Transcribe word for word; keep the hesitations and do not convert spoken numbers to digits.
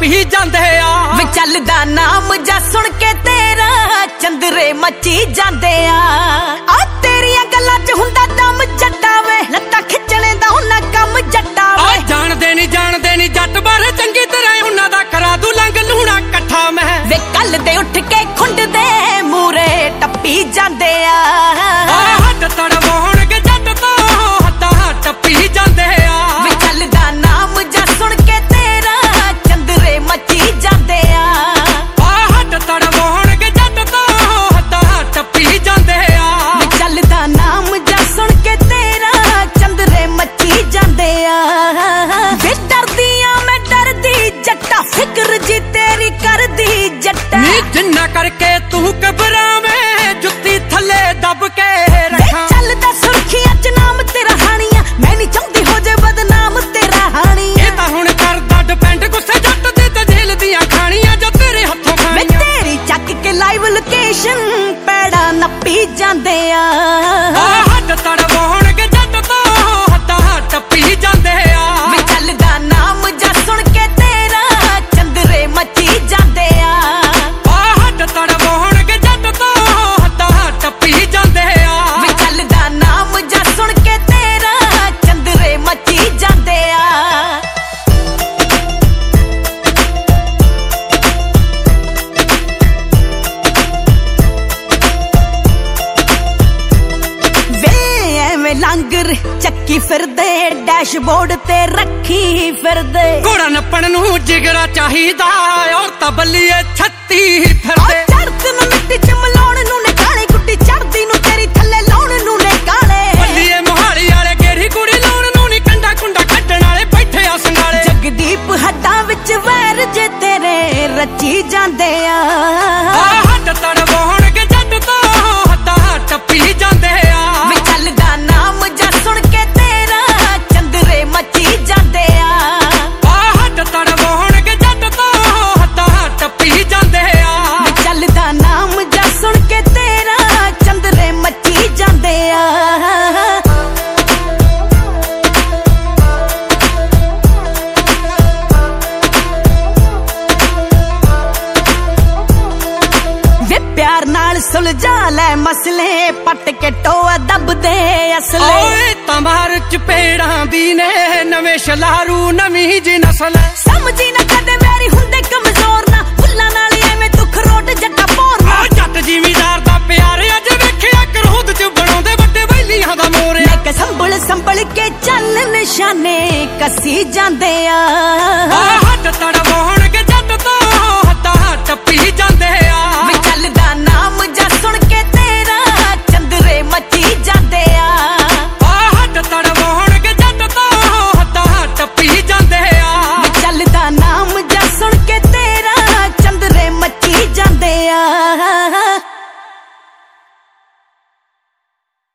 ਟੱਪੀ ਜਾਂਦੇ ਆ ਵੇ ਚੱਲਦਾ ਨਾਮ ਜਾ ਸੁਣ ਕੇ ਤੇਰਾ ਚੰਦਰੇ ਮੱਚੀ ਜਾਂਦੇ ਆ ਆ ਤੇਰੀਆਂ ਗੱਲਾਂ 'ਚ ਹੁੰਦਾ ਦਮ ਜੱਟਾ ਵੇ ਲੱਤਾਂ ਖਿੱਚਣੇ ਦਾ ਉਹਨਾਂ ਕੰਮ ਜੱਟਾ ਵੇ ਜਾਣਦੇ ਨਹੀਂ ਜਾਣਦੇ ਨਹੀਂ ਜੱਟ ਬਾਰੇ ਚੰਗੀ ਤਰ੍ਹਾਂ ਉਹਨਾਂ ਦਾ ਕਰਾ ਦੂ ਲੰਗ ਲੂਣਾ ਇਕੱਠਾ ਮੈਂ ਵੇ ਕੱਲ ਦੇ ਉੱਠ ਕੇ ਖੁੰਡ ਦੇ ਮੂਰੇ ਟੱਪੀ ਜਾਂਦੇ ਆ ਹੱਟ ਤੜਵਾਉਣਗੇ ਜੱਟ ਤੋਂ ਹੱਥਾਂ ਟੱਪੀ ਜਾਂਦੇ ਆ ਵੇ ਚੱਲਦਾ ਨਾਮ ਜਾ ਸੁਣ ਕੇ ਤੇਰਾ ਚੰਦਰੇ ਮੱਚੀ ਜਾਂਦੇ ਆ ਹੱਟ ਤੜਵਾਉਣਗੇ ਜੱਟ ਤੋਂ ਹੱਥਾਂ ਟੱਪੀ ਜਾਂਦੇ ਆ ਵੇ ਚੱਲਦਾ ਨਾਮ ਜਾ ਸੁਣ ਕੇ ਤੇਰਾ ਚੰਦਰੇ ਮੱਚੀ ਜਾਂਦੇ ਆ ਵੇ ਡਰਦੀ ਆ ਮੈਂ ਡਰਦੀ ਜੱਟਾ ਫਿਕਰ ਜੀ ਤੇਰੀ ਕਰਦੀ ਜੱਟਾ ਨੀ ਜਿੰਨਾ ਕਰਕੇ ਤੂੰ ਘਬਰਾਵੇਂ ਜੁੱਤੀ ਥੱਲੇ ਦੱਬ ਕੇ ਰੱਖਾਂ ਚੱਲਦਾ ਸੁਰਖੀਆਂ 'ਚ ਨਾਮ ਤੇਰਾ ਹਾਣੀਆਂ ਮੈਂ ਨਹੀਂ ਚਾਹੁੰਦੀ ਹੋ ਜੇ ਬਦਨਾਮ ਤੇਰਾ ਹਾਣੀ ਇਹ ਤਾਂ ਹੁਣ ਕਰਦਾ ਡਿਪੈਂਡ ਗੁੱਸੇ ਜੱਟ ਦੇ ਤੇ ਜੇਲ੍ਹ ਦੀਆਂ ਖਾਣੀਆਂ ਜੋ ਤੇਰੇ ਹੱਥੋਂ ਵੇ ਖਾਣੀਆਂ ਤੇਰੀ ਚੱਕ ਕੇ ਲਾਈਵ ਲੋਕੇਸ਼ਨ ਪੈੜਾ ਨੱਪੀ ਜਾਂਦੇ ਆ ਹੱਟ ਤੜਵਾਉਣਗੇ ਜੱਟ ਤੋਂ ਹੱਥਾਂ ਟੱਪੀ ਜਾਂਦੇ ਆ ਵੇ ਚੱਲਦਾ ਨਾਮ ਜਾ ਸੁਣ ਕੇ ਤੇਰਾ ਚੰਦਰੇ ਮੱਚੀ ਜਾਂਦੇ ਆ ਹੱਟ ਤੜਵਾਉਣਗੇ ਜੱਟ ਤੋਂ ਹੱਥਾਂ ਟੱਪੀ ਜਾਂਦੇ ਆ ਵੇ ਚੱਲਦਾ ਨਾਮ ਜਾ ਸੁਣ ਕੇ ਤੇਰਾ ਚੰਦਰੇ ਮੱਚੀ ਜਾਂਦੇ ਆ ਵੇ ਐਵੇਂ ਲੰਗਰ ਚੱਕੀ ਫਿਰਦੇ ਡੈਸ਼ਬੋਰਡ ਤੇ ਰੱਖੀ ਫਿਰਦੇ ਘੋੜਾ ਨੱਪਣ ਨੂੰ ਜਿਗਰਾ ਚਾਹੀਦਾ ਔਰ ਤਬਲੀਏ ਛੱਤੀ ਆ ਫਿਰਦੇ ਚੜਤ ਨੂੰ ਮਿੱਟੀ 'ਚ ਮਲਾਉਣ ਨੂੰ ਨੇ ਕਾਲੇ ਗੁੱਡੀ ਚੜਦੀ ਨੂੰ ਤੇਰੀ ਥੱਲੇ ਲਾਉਣ ਨੂੰ ਨੇ ਕਾਲੇ ਬੱਲੀਏ ਮੋਹਾਲੀ ਵਾਲੇ ਗੇੜੀ ਕੁੜੀ ਲਾਉਣ ਨੂੰ ਨੀ ਕੰਡਾ ਕੁੰਡਾ ਕੱਢਣ ਵਾਲੇ ਬੈਠੇ ਆ ਸੰਗਾਲੇ ਜਗਦੀਪ ਹੱਡਾਂ ਵਿੱਚ ਵੈਰ ਜੇ ਤੇਰੇ ਰਚੀ ਜਾਂਦੇ ਆ ਹੱਟ ਤੜਵਾਉਣਗੇ ਜੱਟ ਤੋਂ ਹੱਥਾਂ ਟੱਪੀ ਜਾਂਦੇ ਆ ਵੇ ਚੱਲਦਾ ਨਾਮ ਜਾ ਸੁਣ ਕੇ ਤੇਰਾ ਚੰਦਰੇ ਮੱਚੀ ਜਾਂਦੇ ਆ ਹੱਟ ਤੜਵਾਉਣਗੇ ਜੱਟ ਤੋਂ ਹੱਥਾਂ ਟੱਪੀ ਜਾਂਦੇ ਆ ਵੇ ਚੱਲਦਾ ਨਾਮ ਜਾ ਸੁਣ ਕੇ ਤੇਰਾ ਚੰਦਰੇ ਮੱਚੀ ਜਾਂਦੇ ਆ ਵੇ ਪਿਆਰ ਨਾਲ ਸੁਲਝਾ ਲੈ ਮਸਲੇ ਪੱਟ ਕੇ ਟੋਆ ਦੱਬਦੇ ਅਸਲੇ ਓਏ ਤਮਾਰ ਚਪੇੜਾਂ ਦੀ ਨੇ ਨਵੇਂ ਸ਼ਲਾਰੂ ਨਵੀਂ ਜੀ ਨਸਲ ਸਮਝੀ ਨਾ ਕਦੇ ਮੇਰੀ ਹੁੰਦੇ ਕਮਜ਼ੋਰ ਨਾ ਫੁੱਲਾਂ ਨਾਲ ਐਵੇਂ ਤੂੰ ਖਰੋਟ ਜੱਟਾ ਪੋਰਨਾ ਆ ਜੱਟ ਜ਼ਿਮੀਦਾਰ ਦਾ ਪਿਆਰ ਅੱਜ ਵੇਖਿਆ ਕਰੋਧ ਚ ਬਣਾਉਂਦੇ ਵੱਡੇ ਵੈਲੀਆਂ ਦਾ ਮੋਰਿਆ ਮੈਂ ਕਿ ਸੰਭਲ ਸੰਭਲ ਕੇ ਚੱਲ ਨਿਸ਼ਾਨੇ ਕੱਸੀ ਜਾਂਦੇ ਆ ਹੱਟ ਤੜਵਾਉਣਗੇ